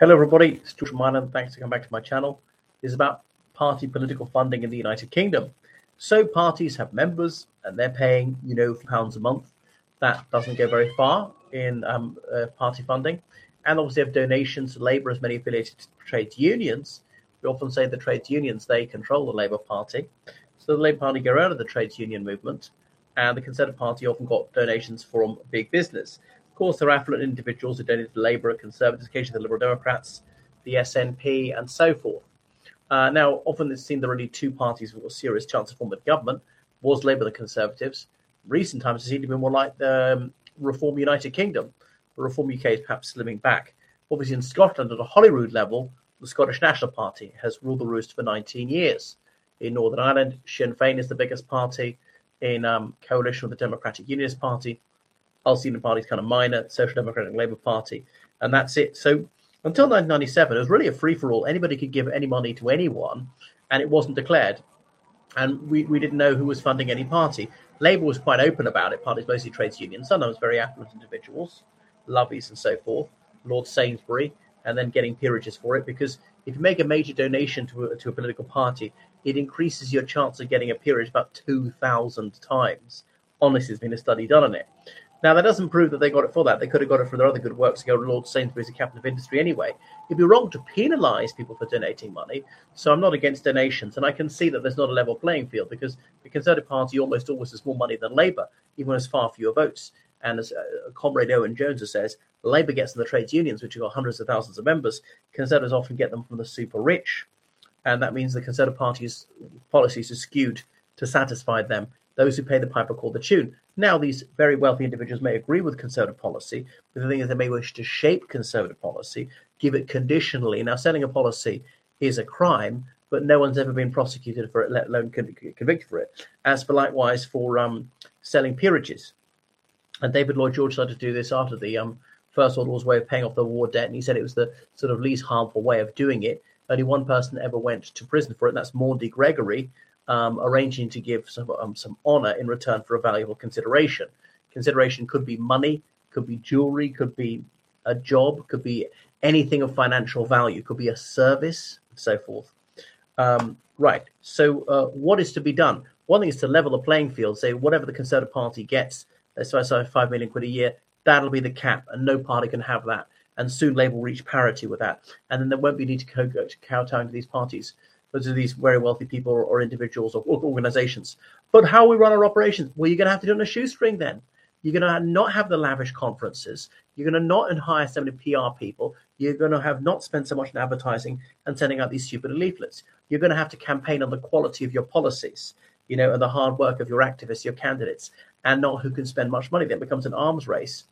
Hello, everybody. It's George Mylan. Thanks for coming back to my channel. This is about party political funding in the United Kingdom. So parties have members, and they're paying, £4 a month. That doesn't go very far in party funding. And obviously, have donations to Labour, as many affiliated to trades unions. We often say the trades unions, they control the Labour Party. So the Labour Party go out of the trades union movement, and the Conservative Party often got donations from big business. Of course, there are affluent individuals who donate to Labour, Conservatives, occasionally the Liberal Democrats, the SNP, and so forth. Now, often it's seen there are only two parties with a serious chance of forming a government, was Labour and the Conservatives. Recent times, it seemed to be more like the Reform United Kingdom. The Reform UK is perhaps slimming back. Obviously, in Scotland, at a Holyrood level, the Scottish National Party has ruled the roost for 19 years. In Northern Ireland, Sinn Féin is the biggest party in coalition with the Democratic Unionist Party. Ulster Party is kind of minor, Social Democratic Labour Party, and that's it. So until 1997, it was really a free-for-all. Anybody could give any money to anyone, and it wasn't declared. And we didn't know who was funding any party. Labour was quite open about it. Parties, mostly trades unions, sometimes very affluent individuals, lovies and so forth, Lord Sainsbury, and then getting peerages for it. Because if you make a major donation to a political party, it increases your chance of getting a peerage about 2,000 times. Honestly, there's been a study done on it. Now, that doesn't prove that they got it for that. They could have got it for their other good works. Lord Sainsbury's a captain of industry anyway. It'd be wrong to penalise people for donating money. So I'm not against donations. And I can see that there's not a level playing field because the Conservative Party almost always has more money than Labour, even when it's far fewer votes. And as Comrade Owen Jones says, Labour gets in the trades unions, which have got hundreds of thousands of members. Conservatives often get them from the super rich. And that means the Conservative Party's policies are skewed to satisfy them. Those who pay the piper call the tune. Now, these very wealthy individuals may agree with Conservative policy, but the thing is they may wish to shape Conservative policy, give it conditionally. Now, selling a policy is a crime, but no one's ever been prosecuted for it, let alone convicted for it. As for likewise for selling peerages. And David Lloyd George started to do this after the First World War's way of paying off the war debt, and he said it was the sort of least harmful way of doing it. Only one person ever went to prison for it, and that's Maundy Gregory, arranging to give some honour in return for a valuable consideration. Consideration could be money, could be jewellery, could be a job, could be anything of financial value, could be a service, and so forth. Right, so what is to be done? One thing is to level the playing field, say whatever the Conservative Party gets, let's say £5 million a year, that'll be the cap, and no party can have that. And soon Labour will reach parity with that. And then there won't be need to kowtow to these parties. Those are these very wealthy people or individuals or organizations. But how we run our operations? Well, you're going to have to do it on a shoestring then. You're going to not have the lavish conferences. You're going to not hire so many PR people. You're going to have not spend so much on advertising and sending out these stupid leaflets. You're going to have to campaign on the quality of your policies, and the hard work of your activists, your candidates, and not who can spend much money. Then it becomes an arms race.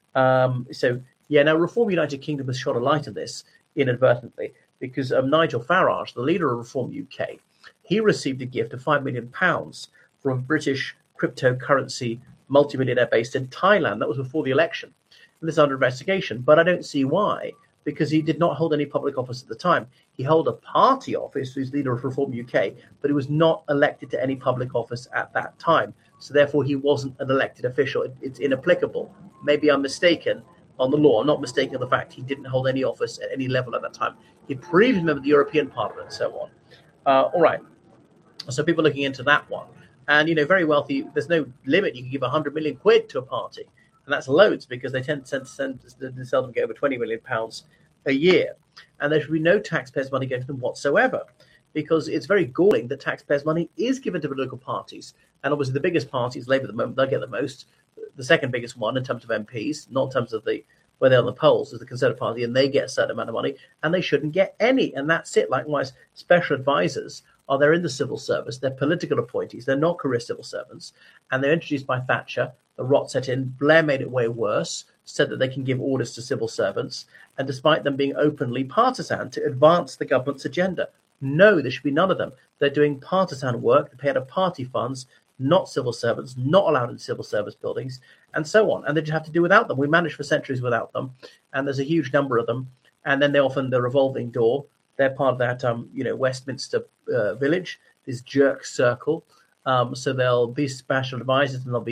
Now Reform United Kingdom has shot a light on this inadvertently. Because Nigel Farage, the leader of Reform UK, he received a gift of £5 million from a British cryptocurrency multimillionaire based in Thailand. That was before the election. And this is under investigation, but I don't see why, because he did not hold any public office at the time. He held a party office, he was leader of Reform UK, but he was not elected to any public office at that time. So therefore, he wasn't an elected official. It's inapplicable. Maybe I'm mistaken on the law. I'm not mistaken on the fact he didn't hold any office at any level at that time. He previously member of the European Parliament and so on. All right. So people looking into that one. And, very wealthy, there's no limit. You can give 100 million quid to a party. And that's loads because they tend to seldom get over £20 million a year. And there should be no taxpayers' money going to them whatsoever. Because it's very galling that taxpayers' money is given to political parties. And obviously the biggest party is Labour at the moment. They'll get the most. The second biggest one in terms of MPs, not in terms of where they're on the polls, is the Conservative Party, and they get a certain amount of money, and they shouldn't get any, and that's it. Likewise, special advisors they're in the civil service, they're political appointees, they're not career civil servants, and they're introduced by Thatcher. The rot set in. Blair made it way worse, said that they can give orders to civil servants, and despite them being openly partisan to advance the government's agenda. No, there should be none of them. They're doing partisan work, they pay out of party funds, not civil servants, not allowed in civil service buildings, and so on. And they just have to do without them. We managed for centuries without them, and there's a huge number of them. And then they often the revolving door. They're part of that, Westminster village, this jerk circle. So there'll be special advisors, and there'll be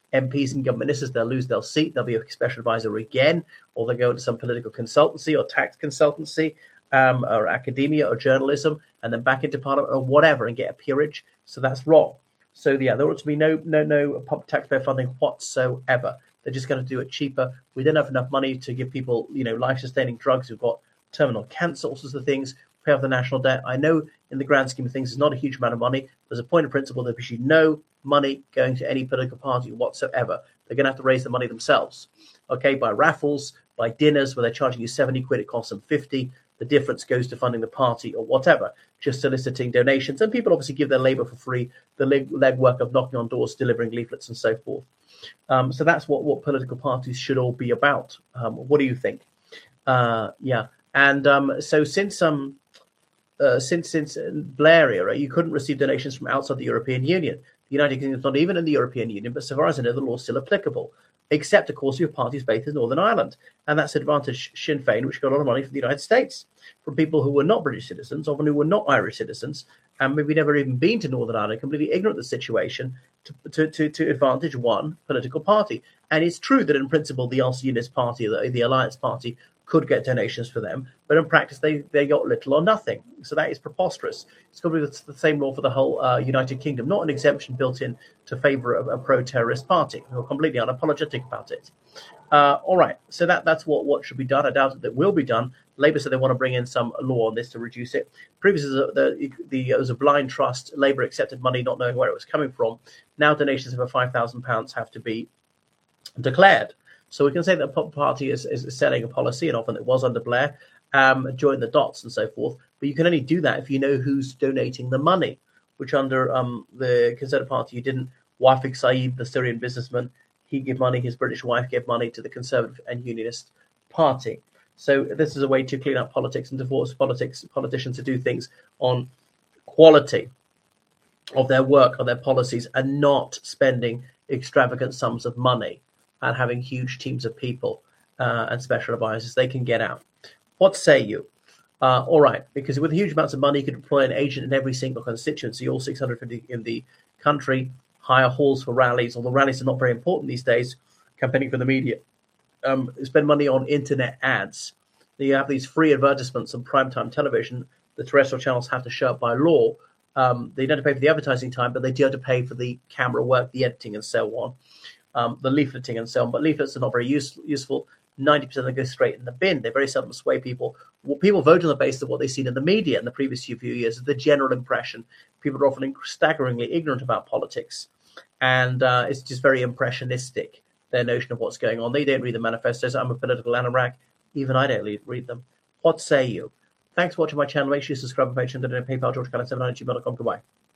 MPs and government ministers, they'll lose their seat, they'll be a special advisor again, or they'll go into some political consultancy or tax consultancy, or academia or journalism, and then back into parliament or whatever and get a peerage. So that's wrong. So yeah, there ought to be no public taxpayer funding whatsoever. They're just going to do it cheaper. We don't have enough money to give people, life-sustaining drugs who've got terminal cancer, all sorts of things, pay off the national debt. I know in the grand scheme of things, it's not a huge amount of money. There's a point of principle that there should be no money going to any political party whatsoever. They're going to have to raise the money themselves, okay, by raffles, by dinners where they're charging you 70 quid, it costs them 50. The difference goes to funding the party or whatever, just soliciting donations. And people obviously give their labour for free, the legwork of knocking on doors, delivering leaflets and so forth. So that's what political parties should all be about. What do you think? Yeah. And so since Blair era, you couldn't receive donations from outside the European Union. The United Kingdom is not even in the European Union, but so far as I know, the law is still applicable, except, of course, your party's based in Northern Ireland. And that's advantaged Sinn Féin, which got a lot of money from the United States, from people who were not British citizens, often who were not Irish citizens, and maybe never even been to Northern Ireland, completely ignorant of the situation, to advantage one political party. And it's true that in principle, the Ulster Unionist Party, the Alliance Party, could get donations for them, but in practice they got little or nothing. So that is preposterous. It's got to be the same law for the whole United Kingdom, not an exemption built in to favour a pro-terrorist party who are completely unapologetic about it. All right, so that's what should be done. I doubt that will be done. Labour said they want to bring in some law on this to reduce it. Previously, there was a blind trust. Labour accepted money not knowing where it was coming from. Now donations over £5,000 have to be declared. So we can say that the party is selling a policy, and often it was under Blair, join the dots and so forth. But you can only do that if you know who's donating the money, which under the Conservative Party, you didn't. Wafik Saeed, the Syrian businessman, he gave money. His British wife gave money to the Conservative and Unionist Party. So this is a way to clean up politics and to force politicians to do things on quality of their work, on their policies, and not spending extravagant sums of money and having huge teams of people and special advisors. They can get out. What say you? All right, because with huge amounts of money, you could deploy an agent in every single constituency, all 650 in the country, hire halls for rallies, although rallies are not very important these days, campaigning for the media. Spend money on internet ads. You have these free advertisements on primetime television. The terrestrial channels have to show up by law. They don't have to pay for the advertising time, but they do have to pay for the camera work, the editing, and so on. The leafleting and so on, but leaflets are not very useful. 90% of them go straight in the bin. They very seldom sway people. Well, people vote on the basis of what they've seen in the media in the previous few years, the general impression. People are often staggeringly ignorant about politics, and it's just very impressionistic, their notion of what's going on. They don't read the manifestos. I'm a political anorak. Even I don't read them. What say you? Thanks for watching my channel. Make sure you subscribe to my page and donate PayPal, georgecullen7@gmail.com. Goodbye.